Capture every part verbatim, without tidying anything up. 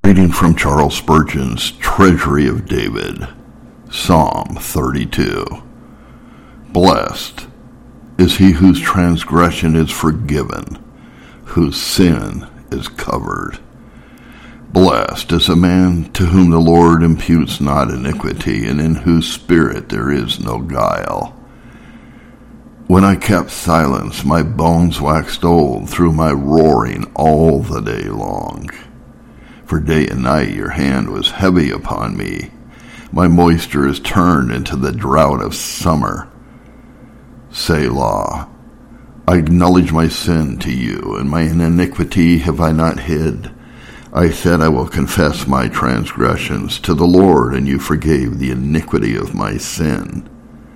Reading from Charles Spurgeon's Treasury of David, Psalm thirty-two. Blessed is he whose transgression is forgiven, whose sin is covered. Blessed is a man to whom the Lord imputes not iniquity, and in whose spirit there is no guile. When I kept silence, my bones waxed old through my roaring all the day long. For day and night your hand was heavy upon me. My moisture is turned into the drought of summer. Selah. I acknowledge my sin to you, and my iniquity have I not hid. I said, I will confess my transgressions to the Lord, and you forgave the iniquity of my sin.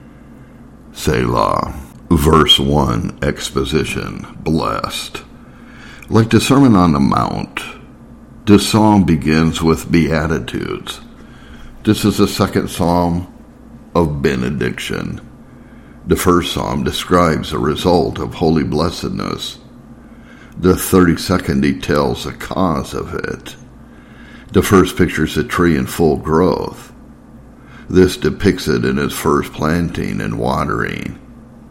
Selah. Verse one, Exposition. Blessed. Like the Sermon on the Mount, this psalm begins with Beatitudes. This is the second psalm of benediction. The first psalm describes the result of holy blessedness. The thirty-second details the cause of it. The first pictures a tree in full growth. This depicts it in its first planting and watering.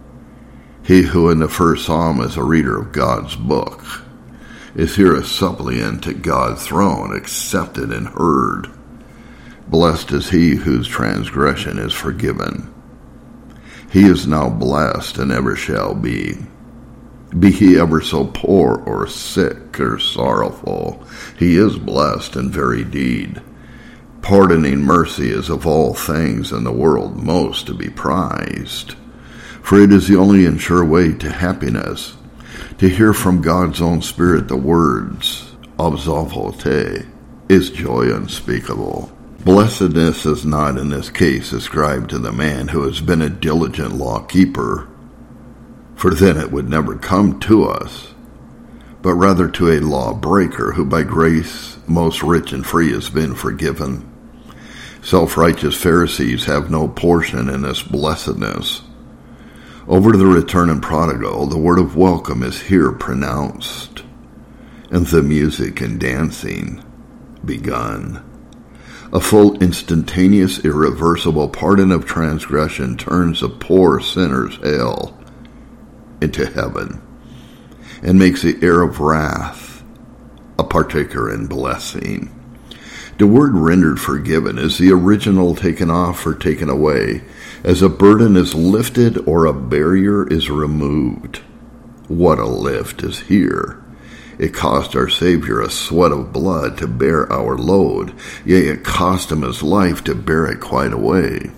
He who in the first psalm is a reader of God's book is here a suppliant at God's throne, accepted and heard. Blessed is he whose transgression is forgiven. He is now blessed and ever shall be. Be he ever so poor or sick or sorrowful, he is blessed in very deed. Pardoning mercy is of all things in the world most to be prized. For it is the only and sure way to happiness, to hear from God's own Spirit the words, Absolvote, is joy unspeakable. Blessedness is not in this case ascribed to the man who has been a diligent law keeper, for then it would never come to us, but rather to a lawbreaker who by grace most rich and free has been forgiven. Self-righteous Pharisees have no portion in this blessedness. Over the returned prodigal, the word of welcome is here pronounced, and the music and dancing begun. A full, instantaneous, irreversible pardon of transgression turns a poor sinner's hell into heaven, and makes the heir of wrath a partaker in blessing. The word rendered forgiven is the original taken off or taken away, as a burden is lifted or a barrier is removed. What a lift is here! It cost our Savior a sweat of blood to bear our load, yea, it cost him his life to bear it quite away.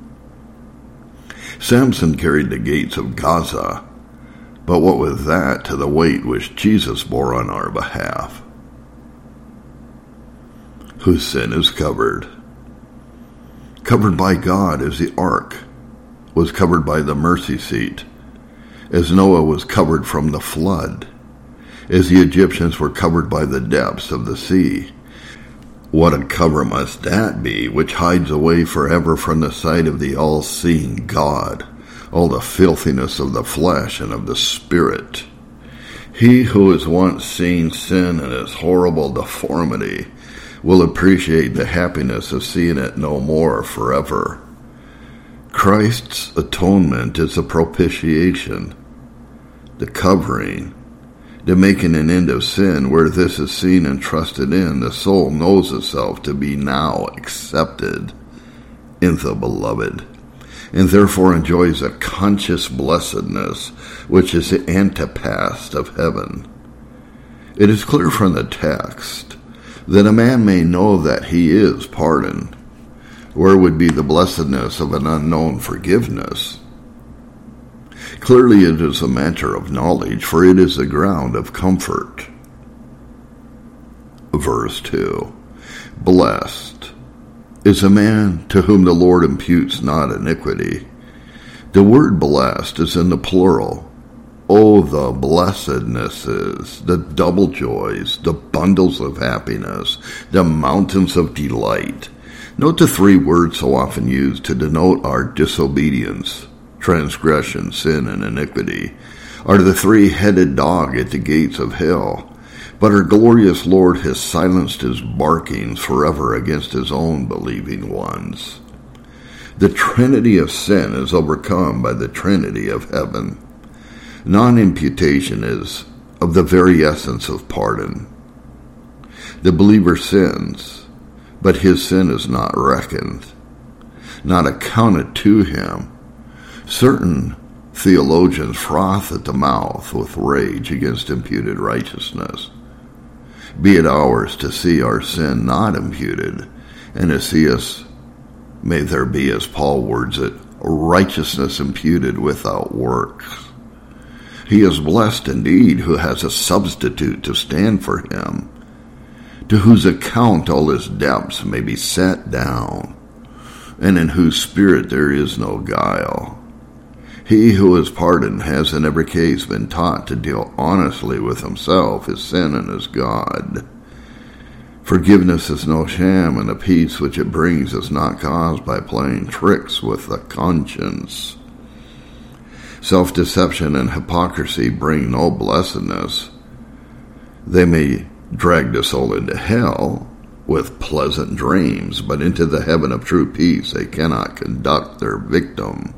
Samson carried the gates of Gaza, but what was that to the weight which Jesus bore on our behalf? Whose sin is covered. Covered by God as the ark was covered by the mercy seat, as Noah was covered from the flood, as the Egyptians were covered by the depths of the sea. What a cover must that be, which hides away forever from the sight of the all-seeing God, all the filthiness of the flesh and of the spirit. He who has once seen sin in its horrible deformity will appreciate the happiness of seeing it no more forever. Christ's atonement is a propitiation, the covering, the making an end of sin. Where this is seen and trusted in, the soul knows itself to be now accepted in the Beloved, and therefore enjoys a conscious blessedness which is the antepast of heaven. It is clear from the text that a man may know that he is pardoned. Where would be the blessedness of an unknown forgiveness? Clearly it is a matter of knowledge, for it is the ground of comfort. Verse two. Blessed is a man to whom the Lord imputes not iniquity. The word blessed is in the plural. Oh, the blessednesses, the double joys, the bundles of happiness, the mountains of delight. Note the three words so often used to denote our disobedience, transgression, sin, and iniquity, are the three-headed dog at the gates of hell. But our glorious Lord has silenced his barkings forever against his own believing ones. The trinity of sin is overcome by the trinity of heaven. Non-imputation is of the very essence of pardon. The believer sins, but his sin is not reckoned, not accounted to him. Certain theologians froth at the mouth with rage against imputed righteousness. Be it ours to see our sin not imputed, and to see us, may there be, as Paul words it, righteousness imputed without works. He is blessed indeed who has a substitute to stand for him, to whose account all his debts may be set down, and in whose spirit there is no guile. He who is pardoned has in every case been taught to deal honestly with himself, his sin, and his God. Forgiveness is no sham, and the peace which it brings is not caused by playing tricks with the conscience. Self-deception and hypocrisy bring no blessedness. They may drag the soul into hell with pleasant dreams, but into the heaven of true peace they cannot conduct their victim.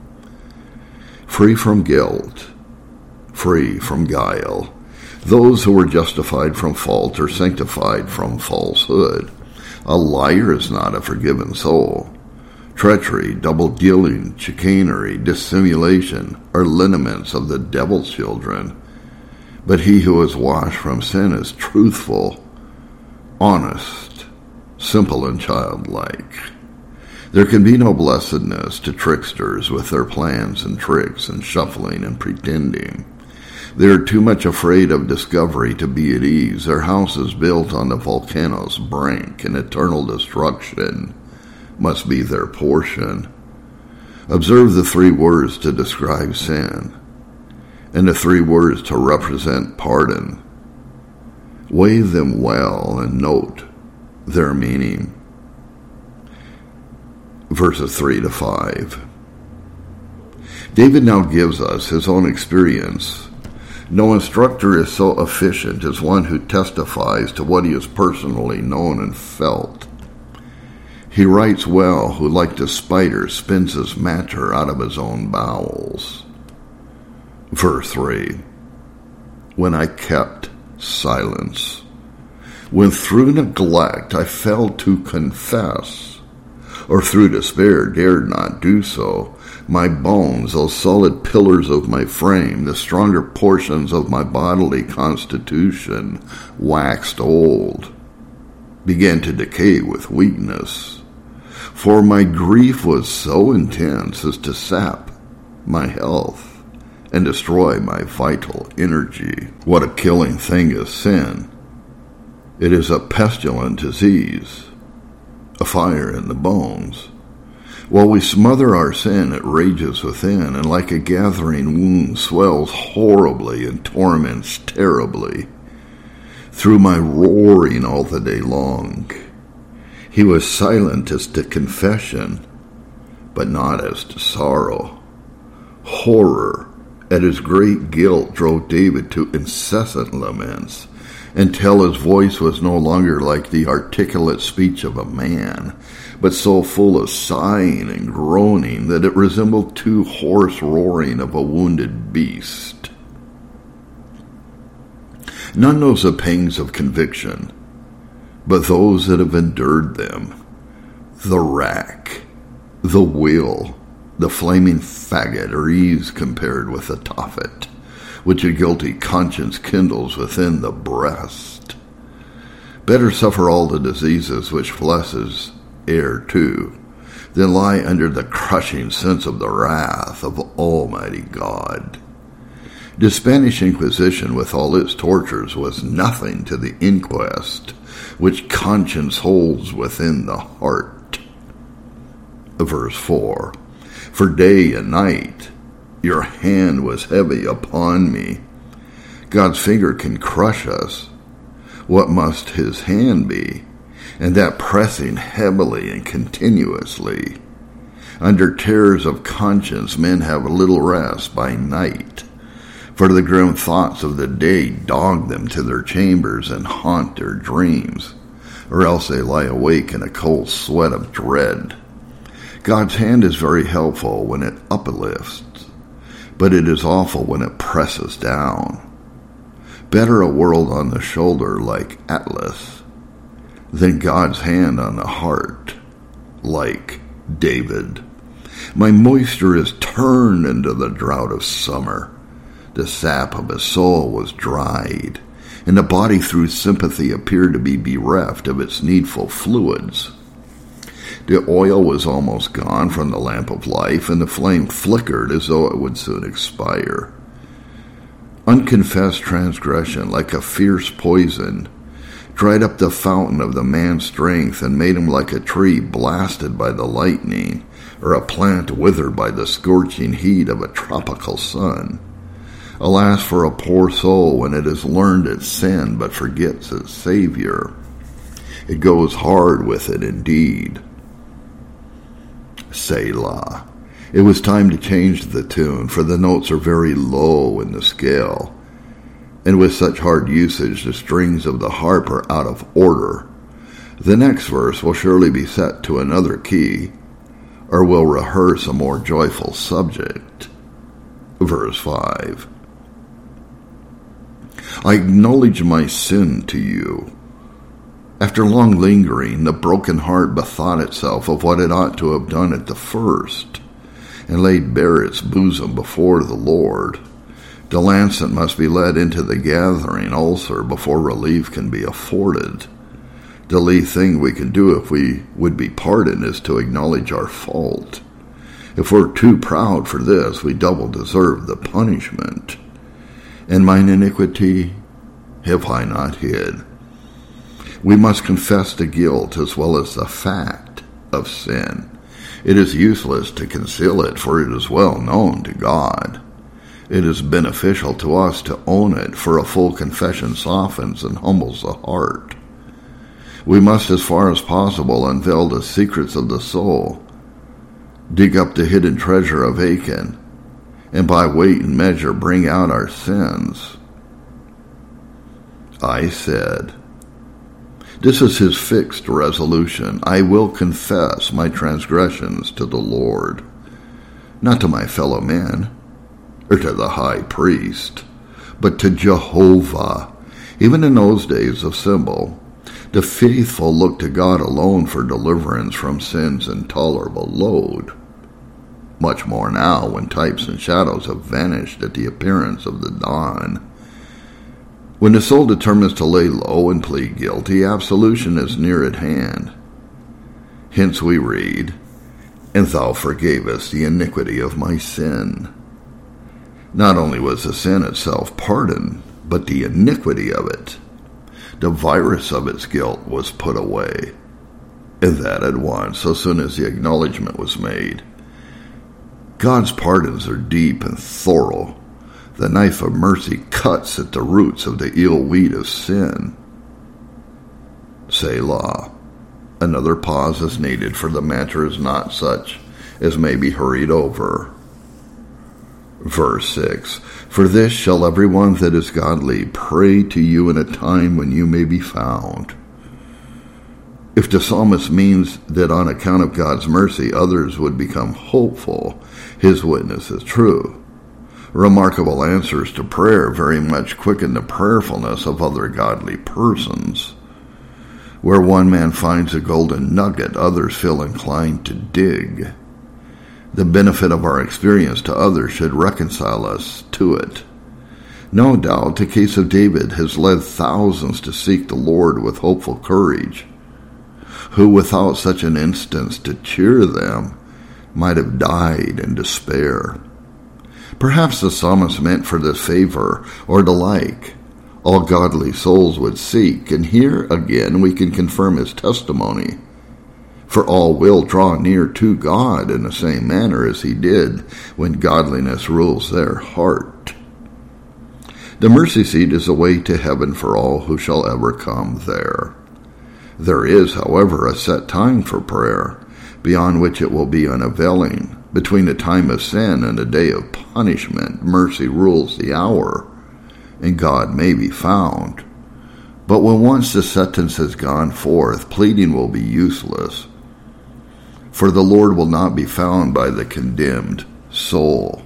Free from guilt, free from guile, those who were justified from fault are sanctified from falsehood. A liar is not a forgiven soul. Treachery, double-dealing, chicanery, dissimulation are lineaments of the devil's children. But he who is washed from sin is truthful, honest, simple, and childlike. There can be no blessedness to tricksters with their plans and tricks and shuffling and pretending. They are too much afraid of discovery to be at ease. Their house is built on the volcano's brink, and eternal destruction must be their portion. Observe the three words to describe sin, and the three words to represent pardon. Weigh them well and note their meaning. Verses three to five. David now gives us his own experience. No instructor is so efficient as one who testifies to what he has personally known and felt. He writes well who, like the spider, spins his matter out of his own bowels. Verse three. When I kept silence, when through neglect I failed to confess, or through despair dared not do so, my bones, those solid pillars of my frame, the stronger portions of my bodily constitution, waxed old, began to decay with weakness. For my grief was so intense as to sap my health and destroy my vital energy. What a killing thing is sin! It is a pestilent disease, a fire in the bones. While we smother our sin, it rages within, and like a gathering wound swells horribly and torments terribly. Through my roaring all the day long, he was silent as to confession, but not as to sorrow. Horror at his great guilt drove David to incessant laments, until his voice was no longer like the articulate speech of a man, but so full of sighing and groaning that it resembled too hoarse roaring of a wounded beast. None knows the pangs of conviction, but those that have endured them. The rack, the wheel, the flaming faggot are ease compared with the Tophet, which a guilty conscience kindles within the breast. Better suffer all the diseases which flesh is heir to, than lie under the crushing sense of the wrath of Almighty God. The Spanish Inquisition with all its tortures was nothing to the inquest which conscience holds within the heart. Verse four. For day and night your hand was heavy upon me. God's finger can crush us. What must his hand be? And that pressing heavily and continuously. Under terrors of conscience men have little rest by night. For the grim thoughts of the day dog them to their chambers and haunt their dreams, or else they lie awake in a cold sweat of dread. God's hand is very helpful when it uplifts, but it is awful when it presses down. Better a world on the shoulder like Atlas than God's hand on the heart like David. My moisture is turned into the drought of summer. The sap of his soul was dried, and the body through sympathy appeared to be bereft of its needful fluids. The oil was almost gone from the lamp of life, and the flame flickered as though it would soon expire. Unconfessed transgression, like a fierce poison, dried up the fountain of the man's strength and made him like a tree blasted by the lightning, or a plant withered by the scorching heat of a tropical sun. Alas for a poor soul when it has learned its sin but forgets its Savior. It goes hard with it indeed. Selah. It was time to change the tune, for the notes are very low in the scale, and with such hard usage the strings of the harp are out of order. The next verse will surely be set to another key, or will rehearse a more joyful subject. Verse five. I acknowledge my sin to you. After long lingering, the broken heart bethought itself of what it ought to have done at the first, and laid bare its bosom before the Lord. The lancet must be led into the gathering ulcer before relief can be afforded. The least thing we can do if we would be pardoned is to acknowledge our fault. If we're too proud for this, we double deserve the punishment. And mine iniquity have I not hid. We must confess the guilt as well as the fact of sin. It is useless to conceal it, for it is well known to God. It is beneficial to us to own it, for a full confession softens and humbles the heart. We must, as far as possible, unveil the secrets of the soul, dig up the hidden treasure of Achan, and by weight and measure bring out our sins. I said, this is his fixed resolution. I will confess my transgressions to the Lord, not to my fellow men, or to the high priest, but to Jehovah. Even in those days of Sybil, the faithful looked to God alone for deliverance from sin's intolerable load. Much more now, when types and shadows have vanished at the appearance of the dawn. When the soul determines to lay low and plead guilty, absolution is near at hand. Hence we read, and thou forgavest the iniquity of my sin. Not only was the sin itself pardoned, but the iniquity of it, the virus of its guilt, was put away. And that at once, so soon as the acknowledgement was made. God's pardons are deep and thorough. The knife of mercy cuts at the roots of the ill weed of sin. Selah. Another pause is needed, for the matter is not such as may be hurried over. Verse six. For this shall every one that is godly pray to you in a time when you may be found. If the psalmist means that on account of God's mercy others would become hopeful, his witness is true. Remarkable answers to prayer very much quicken the prayerfulness of other godly persons. Where one man finds a golden nugget, others feel inclined to dig. The benefit of our experience to others should reconcile us to it. No doubt the case of David has led thousands to seek the Lord with hopeful courage, who without such an instance to cheer them might have died in despair. Perhaps the psalmist meant for this favor, or the like, all godly souls would seek, and here again we can confirm his testimony. For all will draw near to God in the same manner as he did when godliness rules their heart. The mercy seat is a way to heaven for all who shall ever come there. There is, however, a set time for prayer, beyond which it will be unavailing. Between the time of sin and the day of punishment, mercy rules the hour, and God may be found. But when once the sentence has gone forth, pleading will be useless, for the Lord will not be found by the condemned soul.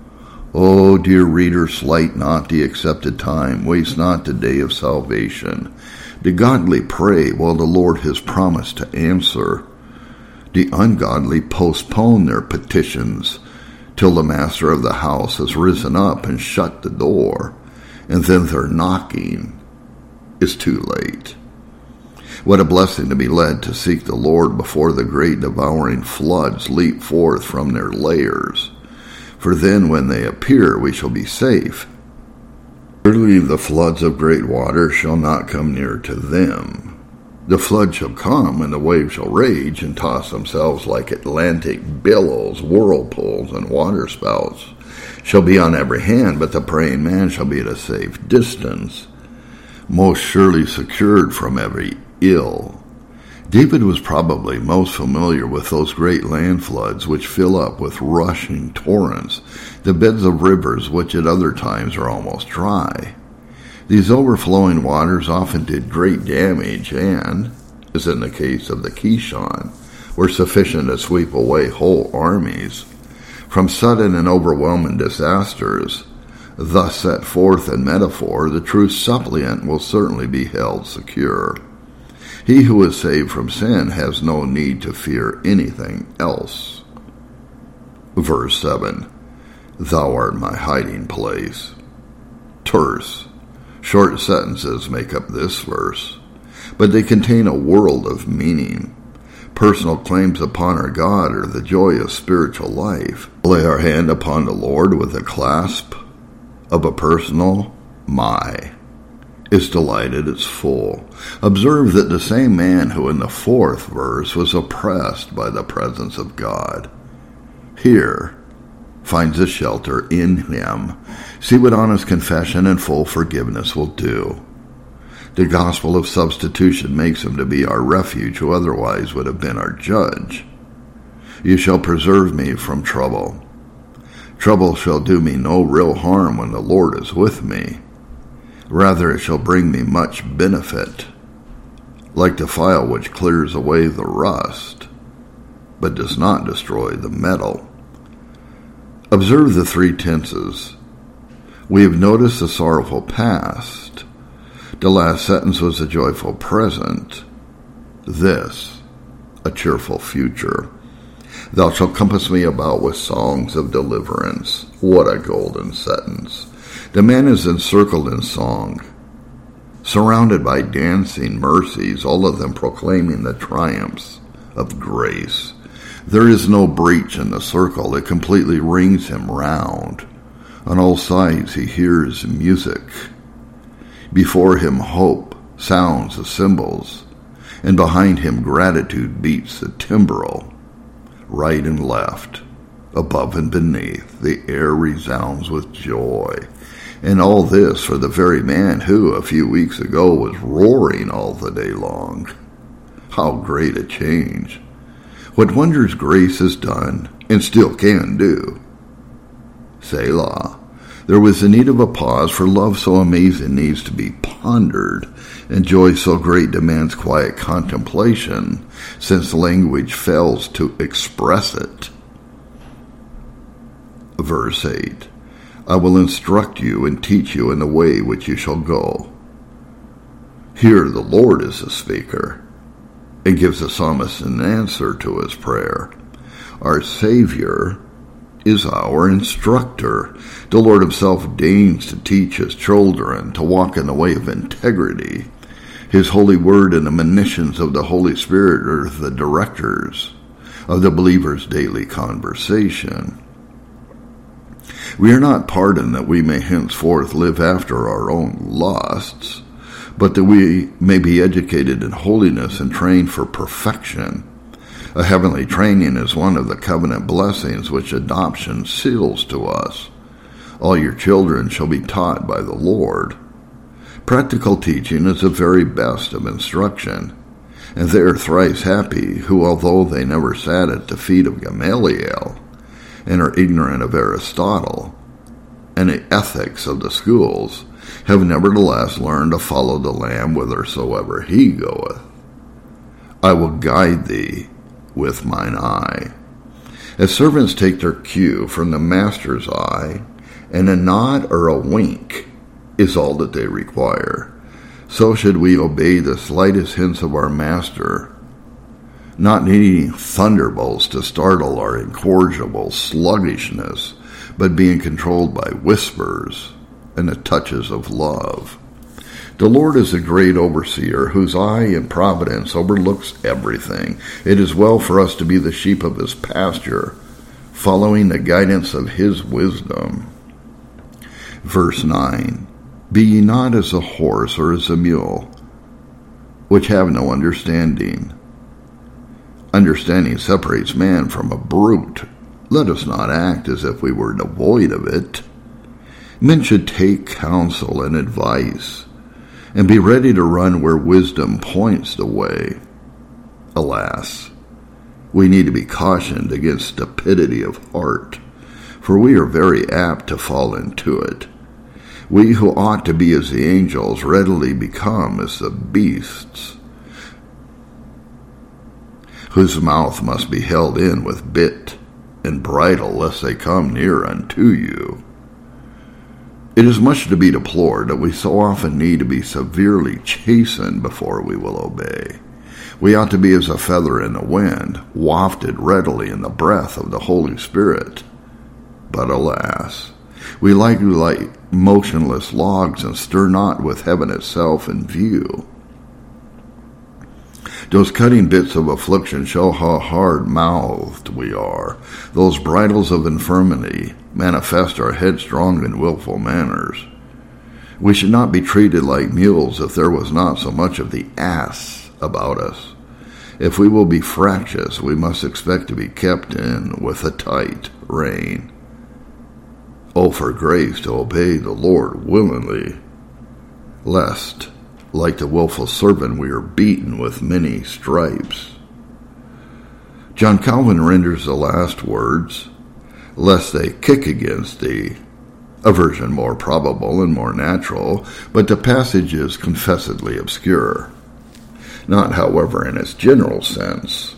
O dear reader, slight not the accepted time, waste not the day of salvation. The godly pray while the Lord has promised to answer. The ungodly postpone their petitions till the master of the house has risen up and shut the door, and then their knocking is too late. What a blessing to be led to seek the Lord before the great devouring floods leap forth from their lairs. For then when they appear, we shall be safe. Surely the floods of great water shall not come near to them. The flood shall come, and the waves shall rage, and toss themselves like Atlantic billows, whirlpools, and waterspouts shall be on every hand, but the praying man shall be at a safe distance, most surely secured from every ill. David was probably most familiar with those great land floods which fill up with rushing torrents the beds of rivers which at other times are almost dry. These overflowing waters often did great damage and, as in the case of the Kishon, were sufficient to sweep away whole armies. From sudden and overwhelming disasters, thus set forth in metaphor, the true suppliant will certainly be held secure. He who is saved from sin has no need to fear anything else. Verse seven. Thou art my hiding place. Terse, short sentences make up this verse, but they contain a world of meaning. Personal claims upon our God are the joy of spiritual life. Lay our hand upon the Lord with a clasp of a personal my. Is delight at its full. Observe that the same man who in the fourth verse was oppressed by the presence of God, here finds a shelter in him. See what honest confession and full forgiveness will do. The gospel of substitution makes him to be our refuge, who otherwise would have been our judge. You shall preserve me from trouble. Trouble shall do me no real harm when the Lord is with me. Rather, it shall bring me much benefit, like the file which clears away the rust, but does not destroy the metal. Observe the three tenses. We have noticed the sorrowful past. The last sentence was a joyful present. This, a cheerful future. Thou shalt compass me about with songs of deliverance. What a golden sentence. The man is encircled in song, surrounded by dancing mercies, all of them proclaiming the triumphs of grace. There is no breach in the circle. It completely rings him round. On all sides he hears music. Before him hope sounds the cymbals, and behind him gratitude beats the timbrel. Right and left, above and beneath, the air resounds with joy. And all this for the very man who, a few weeks ago, was roaring all the day long. How great a change! What wonders grace has done, and still can do. Selah. There was the need of a pause, for love so amazing needs to be pondered, and joy so great demands quiet contemplation, since language fails to express it. Verse eight. I will instruct you and teach you in the way which you shall go. Here the Lord is the speaker, and gives the psalmist an answer to his prayer. Our Savior is our instructor. The Lord himself deigns to teach his children to walk in the way of integrity. His holy word and the monitions of the Holy Spirit are the directors of the believer's daily conversation. We are not pardoned that we may henceforth live after our own lusts, but that we may be educated in holiness and trained for perfection. A heavenly training is one of the covenant blessings which adoption seals to us. All your children shall be taught by the Lord. Practical teaching is the very best of instruction. And they are thrice happy, who, although they never sat at the feet of Gamaliel, and are ignorant of Aristotle, and the ethics of the schools, have nevertheless learned to follow the Lamb whithersoever he goeth. I will guide thee with mine eye. As servants take their cue from the master's eye, and a nod or a wink is all that they require, so should we obey the slightest hints of our master, not needing thunderbolts to startle our incorrigible sluggishness, but being controlled by whispers and the touches of love. The Lord is a great overseer, whose eye in providence overlooks everything. It is well for us to be the sheep of his pasture, following the guidance of his wisdom. Verse nine, Be ye not as a horse or as a mule, which have no understanding. Understanding separates man from a brute. Let us not act as if we were devoid of it. Men should take counsel and advice, and be ready to run where wisdom points the way. Alas, we need to be cautioned against stupidity of heart, for we are very apt to fall into it. We who ought to be as the angels readily become as the beasts, whose mouth must be held in with bit and bridle, lest they come near unto you. It is much to be deplored that we so often need to be severely chastened before we will obey. We ought to be as a feather in the wind, wafted readily in the breath of the Holy Spirit. But alas, we lie like motionless logs and stir not with heaven itself in view. Those cutting bits of affliction show how hard-mouthed we are. Those bridles of infirmity manifest our headstrong and willful manners. We should not be treated like mules if there was not so much of the ass about us. If we will be fractious, we must expect to be kept in with a tight rein. Oh, for grace to obey the Lord willingly, lest, like the willful servant, we are beaten with many stripes. John Calvin renders the last words, lest they kick against thee, a version more probable and more natural, but the passage is confessedly obscure, not, however, in its general sense.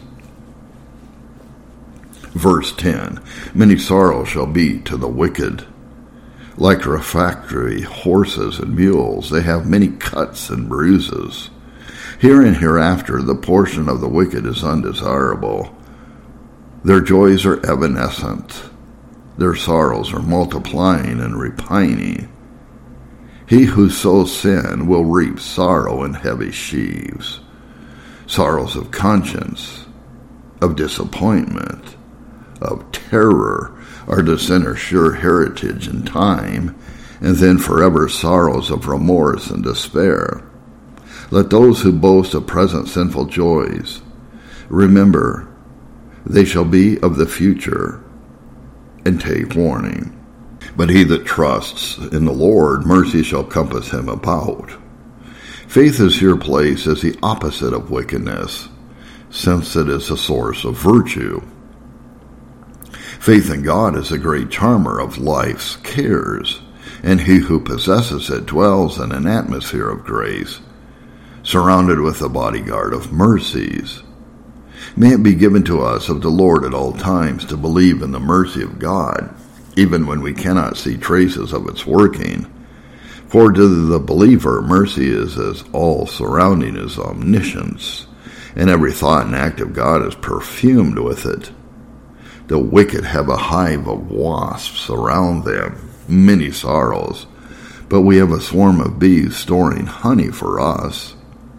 Verse ten, Many sorrows shall be to the wicked. Like refractory horses and mules, they have many cuts and bruises. Here and hereafter the portion of the wicked is undesirable. Their joys are evanescent. Their sorrows are multiplying and repining. He who sows sin will reap sorrow in heavy sheaves, sorrows of conscience, of disappointment, of terror, are the sinner's sure heritage in time, and then forever sorrows of remorse and despair. Let those who boast of present sinful joys remember they shall be of the future, and take warning. But he that trusts in the Lord, mercy shall compass him about. Faith is here placed as the opposite of wickedness, since it is a source of virtue. Faith in God is a great charmer of life's cares, and he who possesses it dwells in an atmosphere of grace, surrounded with a bodyguard of mercies. May it be given to us of the Lord at all times to believe in the mercy of God, even when we cannot see traces of its working. For to the believer, mercy is as all-surrounding as omniscience, and every thought and act of God is perfumed with it. The wicked have a hive of wasps around them, many sorrows, but we have a swarm of bees storing honey for us.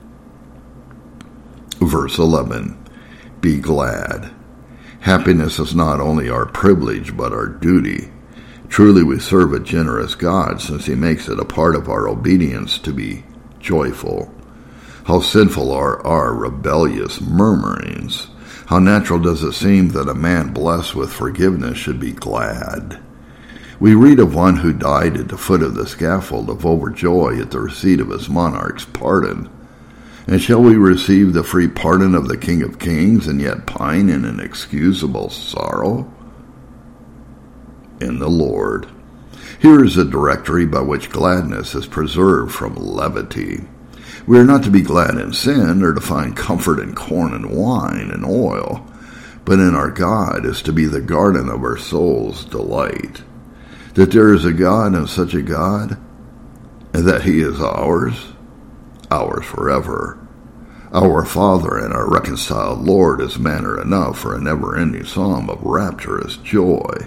Verse eleven, Be glad. Happiness is not only our privilege, but our duty. Truly we serve a generous God, since he makes it a part of our obedience to be joyful. How sinful are our rebellious murmurings! How natural does it seem that a man blessed with forgiveness should be glad. We read of one who died at the foot of the scaffold of overjoy at the receipt of his monarch's pardon, And shall we receive the free pardon of the King of Kings and yet pine in inexcusable sorrow? In the Lord. Here is a directory by which gladness is preserved from levity. We are not to be glad in sin or to find comfort in corn and wine and oil, but in our God is to be the garden of our soul's delight. That there is a God and such a God, and that he is ours, ours forever. Our Father and our reconciled Lord is manner enough for a never-ending psalm of rapturous joy.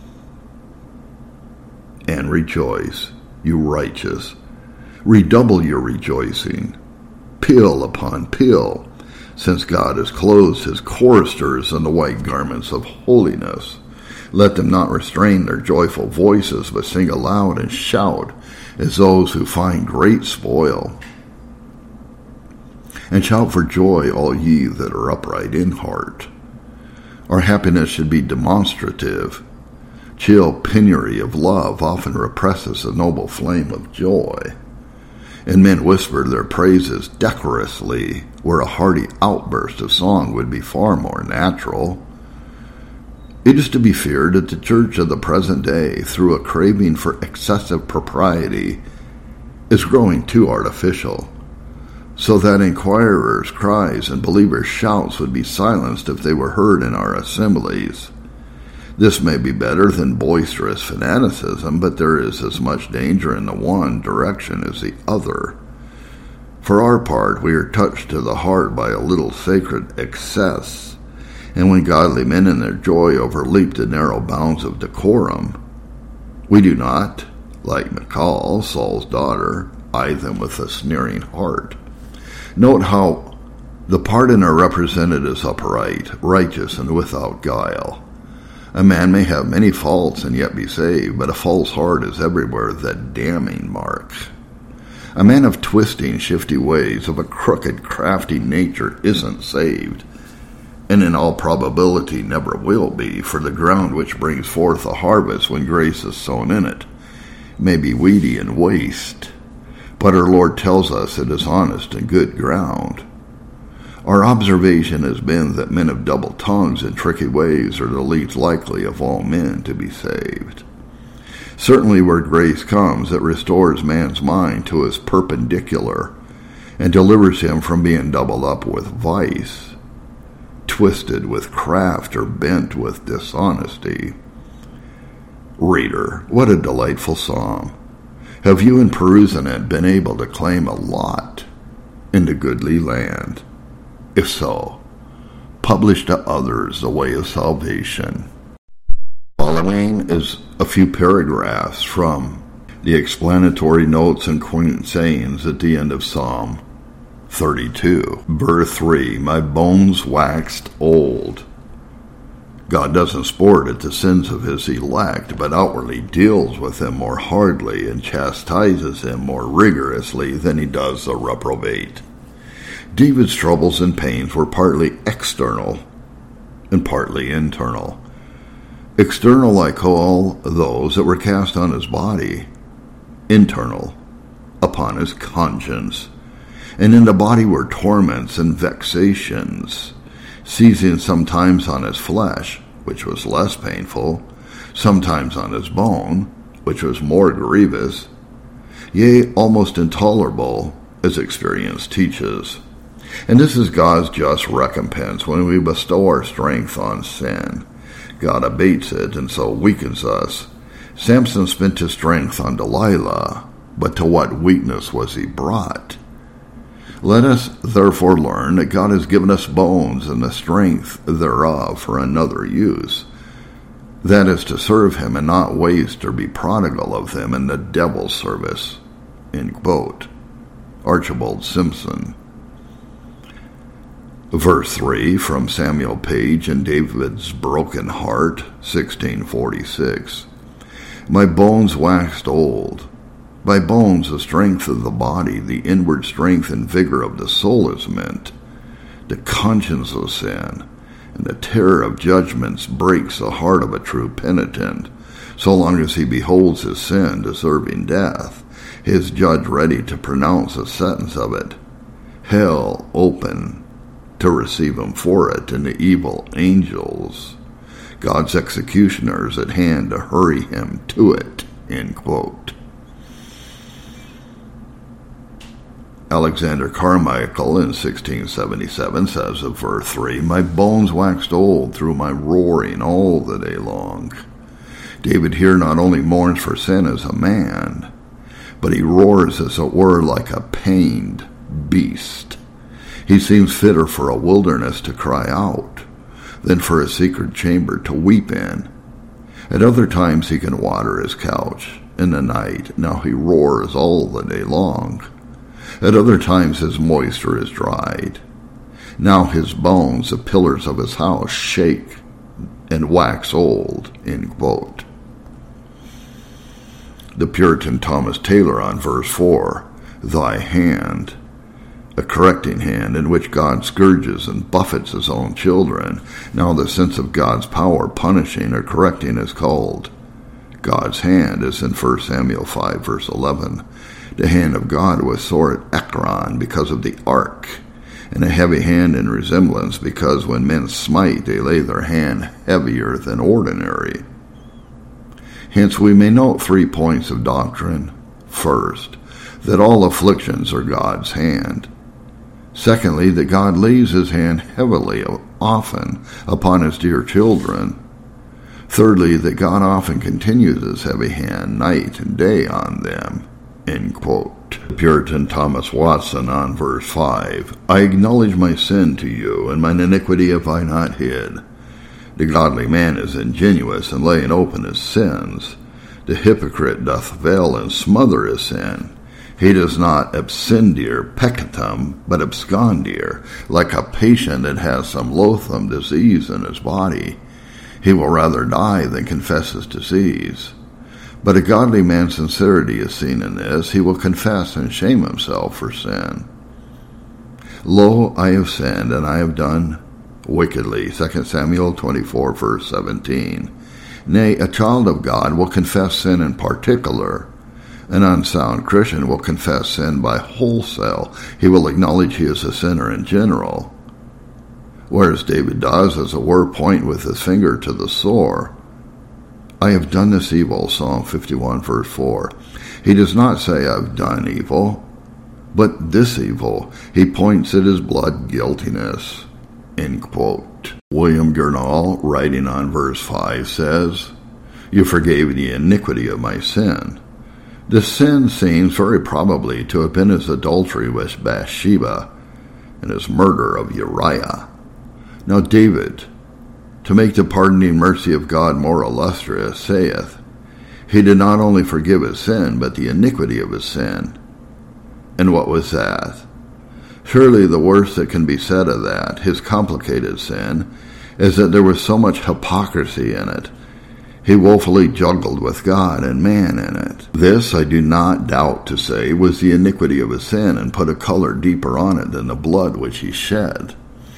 And rejoice, you righteous. Redouble your rejoicing, peal upon peal, since God has clothed his choristers in the white garments of holiness. Let them not restrain their joyful voices, but sing aloud and shout as those who find great spoil. And shout for joy, all ye that are upright in heart. Our happiness should be demonstrative. Chill penury of love often represses the noble flame of joy. And men whisper their praises decorously, where a hearty outburst of song would be far more natural. It is to be feared that the church of the present day, through a craving for excessive propriety, is growing too artificial, so that inquirers' cries and believers' shouts would be silenced if they were heard in our assemblies. This may be better than boisterous fanaticism, but there is as much danger in the one direction as the other. For our part, we are touched to the heart by a little sacred excess, and when godly men in their joy overleap the narrow bounds of decorum, we do not, like Michal, Saul's daughter, eye them with a sneering heart. Note how the pardon are represented as upright, righteous, and without guile. A man may have many faults and yet be saved, but a false heart is everywhere the damning mark. A man of twisting, shifty ways, of a crooked, crafty nature, isn't saved, and in all probability never will be, for the ground which brings forth a harvest when grace is sown in it may be weedy and waste, but our Lord tells us it is honest and good ground. Our observation has been that men of double tongues and tricky ways are the least likely of all men to be saved. Certainly where grace comes, it restores man's mind to his perpendicular and delivers him from being doubled up with vice, twisted with craft, or bent with dishonesty. Reader, what a delightful psalm! Have you in perusing it been able to claim a lot in the goodly land? If so, publish to others the way of salvation. Following is a few paragraphs from the explanatory notes and quaint sayings at the end of Psalm thirty-two. Verse three, my bones waxed old. God doesn't sport at the sins of his elect, but outwardly deals with them more hardly and chastises them more rigorously than he does the reprobate. David's troubles and pains were partly external and partly internal. External I call those that were cast on his body, internal upon his conscience. And in the body were torments and vexations, seizing sometimes on his flesh, which was less painful, sometimes on his bone, which was more grievous, yea, almost intolerable, as experience teaches. And this is God's just recompense when we bestow our strength on sin. God abates it and so weakens us. Samson spent his strength on Delilah, but to what weakness was he brought? Let us therefore learn that God has given us bones and the strength thereof for another use. That is to serve him and not waste or be prodigal of them in the devil's service. End quote. Archibald Simpson. Verse three from Samuel Page in David's Broken Heart, sixteen forty-six. My bones waxed old. By bones the strength of the body, the inward strength and vigor of the soul is meant. The conscience of sin and the terror of judgments breaks the heart of a true penitent, so long as he beholds his sin deserving death, his judge ready to pronounce a sentence of it, hell open to receive him for it, and the evil angels, God's executioners, at hand to hurry him to it, end quote. Alexander Carmichael in sixteen seventy-seven says of verse three, "My bones waxed old through my roaring all the day long." David here not only mourns for sin as a man, but he roars, as it were, like a pained beast. He seems fitter for a wilderness to cry out than for a secret chamber to weep in. At other times he can water his couch in the night. Now he roars all the day long. At other times his moisture is dried. Now his bones, the pillars of his house, shake and wax old, end quote. The Puritan Thomas Taylor on verse four, "Thy hand," a correcting hand in which God scourges and buffets his own children. Now the sense of God's power punishing or correcting is called God's hand, as in First Samuel five verse eleven. The hand of God was sore at Ekron because of the ark, and a heavy hand in resemblance because when men smite they lay their hand heavier than ordinary. Hence we may note three points of doctrine. First, that all afflictions are God's hand. Secondly, that God lays his hand heavily, often, upon his dear children. Thirdly, that God often continues his heavy hand night and day on them, end quote. Puritan Thomas Watson on verse five, "I acknowledge my sin to you, and mine iniquity have I not hid." The godly man is ingenuous in laying open his sins. The hypocrite doth veil and smother his sin. He does not abscendir peccatum, but abscondir, like a patient that has some loathsome disease in his body. He will rather die than confess his disease. But a godly man's sincerity is seen in this. He will confess and shame himself for sin. "Lo, I have sinned, and I have done wickedly," Second Samuel twenty-four, verse seventeen. Nay, a child of God will confess sin in particular. An unsound Christian will confess sin by wholesale. He will acknowledge he is a sinner in general. Whereas David does, as it were, point with his finger to the sore. "I have done this evil," Psalm fifty-one, verse four. He does not say, "I've done evil," but this evil. He points at his blood guiltiness, end quote. William Gurnall, writing on verse five, says, "You forgave the iniquity of my sin." The sin seems very probably to have been his adultery with Bathsheba and his murder of Uriah. Now David, to make the pardoning mercy of God more illustrious, saith, he did not only forgive his sin, but the iniquity of his sin. And what was that? Surely the worst that can be said of that, his complicated sin, is that there was so much hypocrisy in it. He woefully juggled with God and man in it. This, I do not doubt to say, was the iniquity of his sin, and put a color deeper on it than the blood which he shed.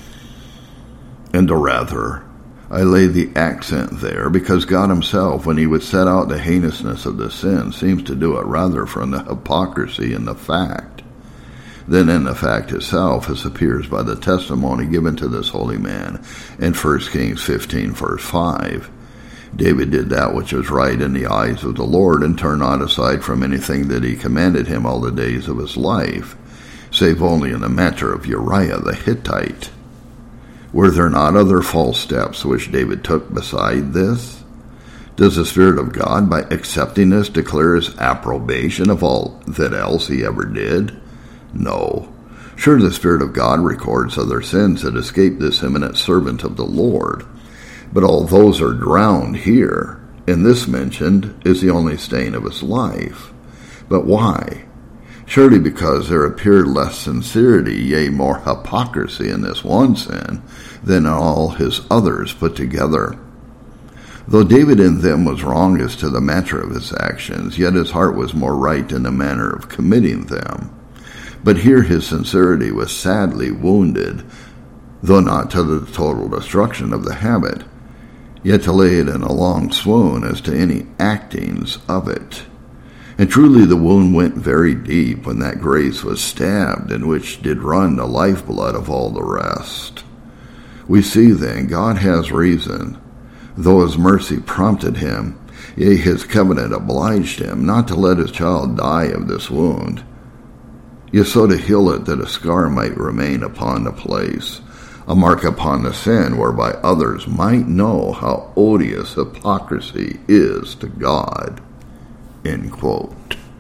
And or rather, I lay the accent there because God himself, when he would set out the heinousness of the sin, seems to do it rather from the hypocrisy in the fact than in the fact itself, as appears by the testimony given to this holy man in First Kings fifteen, verse five. David did that which was right in the eyes of the Lord, and turned not aside from anything that he commanded him all the days of his life, save only in the matter of Uriah the Hittite. Were there not other false steps which David took beside this? Does the Spirit of God, by accepting this, declare his approbation of all that else he ever did? No. Sure, the Spirit of God records other sins that escaped this eminent servant of the Lord, but all those are drowned here, and this mentioned is the only stain of his life. But why? Surely because there appeared less sincerity, yea, more hypocrisy in this one sin than in all his others put together. Though David in them was wrong as to the matter of his actions, yet his heart was more right in the manner of committing them. But here his sincerity was sadly wounded, though not to the total destruction of the habit, yet to lay it in a long swoon as to any actings of it. And truly the wound went very deep when that grace was stabbed, in which did run the lifeblood of all the rest. We see then God has reason, though his mercy prompted him, yea, his covenant obliged him, not to let his child die of this wound, yet so to heal it that a scar might remain upon the place, a mark upon the sin, whereby others might know how odious hypocrisy is to God." End quote.